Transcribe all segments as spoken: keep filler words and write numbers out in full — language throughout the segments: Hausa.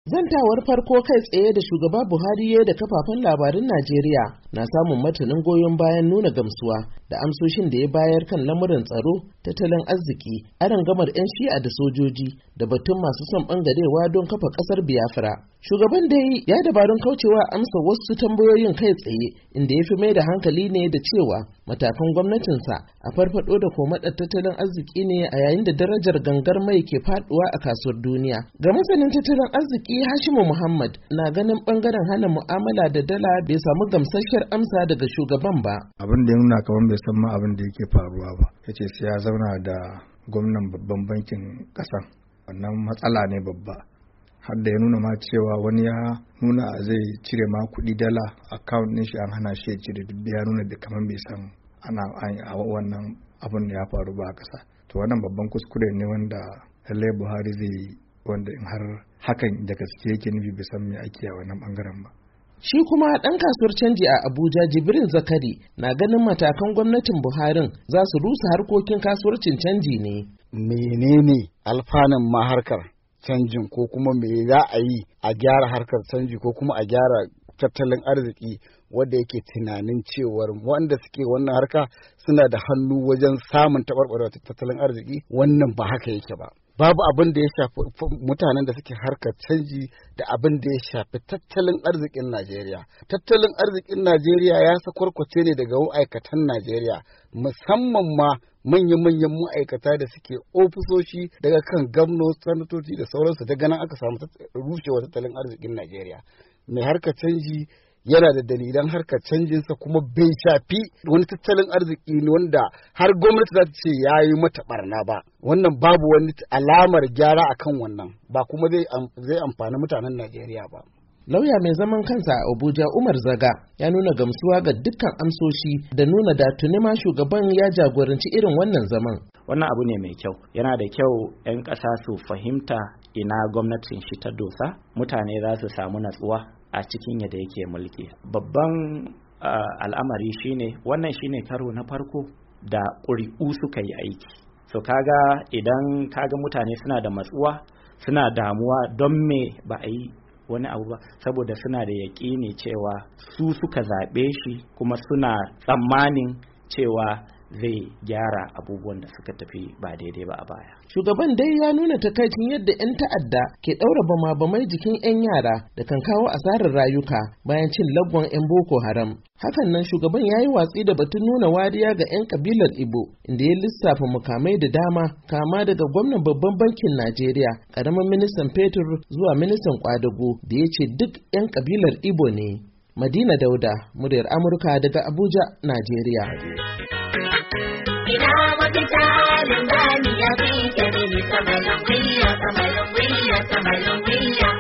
Zantawar farko kai tsaye da shugaba Buhari ya da kafafen labarun Najeriya na samun martanin goyon bayan nuna gamsuwa da amsoshin da ya bayar kan lamuran tsaro, tattalin arziki, arangamar 'yan shi'a da sojoji da batun masu son bangarewa don kafa kasar Biafra. Shugaban dai ya dabarun kaucewa amsa wasu tambayoyin kai tsaye, inda ya fi mai da hankali ne da cewa matakan gwamnatinsa a farfado da komadar tattalin arziki ne a yayin da darajar gangar mai ke faduwa a kasuwar duniya. Ga masanin tattalin arziki Hashimu Muhammad na ganin bangaren hana mu'amala da dala bai samu gamsasshiyar amsa daga shugaban ba. Abin da ya nuna kamar bai san ma abin da yake faruwa ba. Yace sai ya zauna da gwamnan babban bankin ƙasa. Wannan matsala ne babba. Har da ya nuna ma cewa wani ya nuna zai cire ma kuɗi dala account ɗin shi an hana shi ya cire, duk ya nuna da kamar bai san ana a wannan abin da ya faru ba a ƙasa. To wannan babban kuskure ne wanda lallai Buhari zai yi, wanda in har hakan da gaske yake nufi bai san me ake a wannan bangaren ba. Shi kuma ɗan kasuwar canji a Abuja Jibrin Zakari na ganin matakan gwamnatin Buharin za su rusa harkokin kasuwarcin canji ne. Menene alfanun ma harkar canjin, ko kuma me za a yi a gyara harkar canji ko kuma a gyara tattalin arziki wanda yake tunanin cewar wanda suke wannan harka suna da hannu wajen samun taɓarɓarewar tattalin arziki? Wannan ba haka yake ba. Babu abin da ya shafi mutanen da suke harkar canji da abin da ya shafi tattalin arzikin Najeriya. Tattalin arzikin Najeriya ya sakwarkwace ne daga ma'aikatan Najeriya, musamman ma manya-manyan ma'aikata da suke ofisoshi daga kan gwamno, sanatoci da sauransu, daga nan aka samu rushewar tattalin arzikin Najeriya. Mai harkar canji yana da dalilan harkar canjinsa, kuma bai shafi wani tattalin arziki ne wanda har gwamnati za ta ce ya yi mata barna ba. Wannan babu wani alamar gyara akan wannan, ba kuma zai amfani mutanen Najeriya ba. Lauya mai zaman kansa a Abuja Umar Zaga ya nuna gamsuwa ga dukkan amsoshi da nuna da tuni ma shugaban ya jagoranci irin wannan zaman. Wannan abu ne mai kyau. Yana da kyau 'yan ƙasa su fahimta ina gwamnatin shi ta dosa, mutane za su samu natsuwa a cikin yadda yake mulki. Babban uh, al'amari shine wannan shine karo na farko da ƙuri'u suka yi aiki. So kaga idan kaga mutane suna da matsuwa, suna damuwa don me ba a yi wani abu ba, saboda suna da yaƙini cewa su suka zaɓe shi, kuma suna tsammanin cewa zai gyara abubuwan da suka tafi ba daidai ba a baya. Shugaban dai ya nuna takaicin yadda 'yan ta'adda ke ɗaura bama-bamai jikin 'yan yara da kan kawo asarar rayuka bayan cin lagwan 'yan Boko Haram. Hakan nan shugaban ya yi watsi da batun nuna wariya ga 'yan kabilar Igbo, inda ya lissafa mukamai da dama, kama daga gwamnan babban bankin Najeriya, ƙaramin ministan fetur zuwa ministan kwadago, da ya ce duk 'yan kabilar Igbo ne. Madina Dauda, muryar Amurka daga Abuja, Najeriya. Ina mafita limani ya fi kebili samalin wiya, samalin wiya, samalin wiya.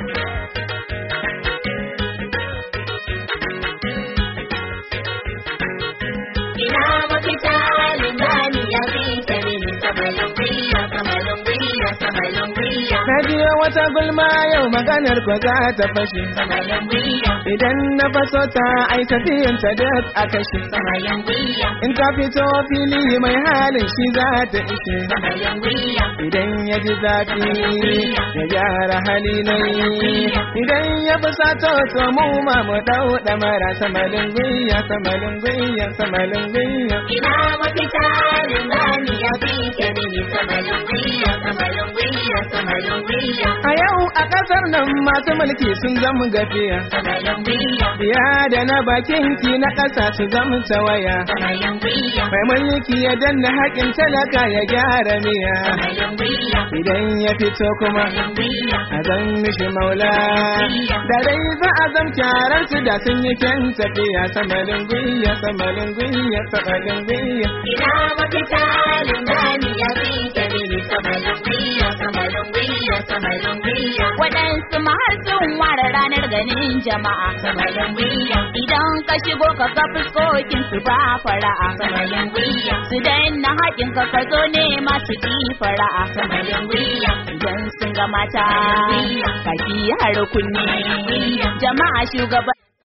Ina mafita limani ya fi kebili samalin wiya, samalin wiya, samalin wiya. Na biyo wata gulma yau maganar ko za ta fashe. Samalin wiya. Idan na faso ta ai tafiyan ta duk a kashe. Samalin wiya. In ta fito fili mai halin shi za ta ishe. Samalin wiya. Idan ya ji zafi ya gyara hali nai. Idan ya fi sato to mu ma mu dau damara. Samalin wiya, samalin wiya, samalin wiya. Ina mafita limani ya fi kebili samalin wiya, samalin wiya, samalin wiya. A yau a ƙasar nan masu mulki sun zama gafiya. Samalin wiya. Ya da na bakin ki na ƙasa su zama tawaya. Samalin wiya. Mai mulki ya danna haƙin talaka ya gyara miya. Samalin wiya. Idan ya fito kuma Samalin wiya. a zan mishi maula. Da dai za a zam kyaran su da sun yi kyan tafiya. Samalin gwiya, samalin gwiya, samalin gwiya. Ina mafita limani ya fi kebili samalin wiya, samalin wiya, samalin wiya. Waɗansu ma har sun ware ranar ganin jama'a. Samalin wiya. Idan ka shigo ka ga fuskokin su ba fara'a. Samalin wiya. Su daina haƙin ka ka zo ne masu ƙi fara'a. Samalin wiya. Idan sun ga mata kaki har kunne. Jama'a shugaba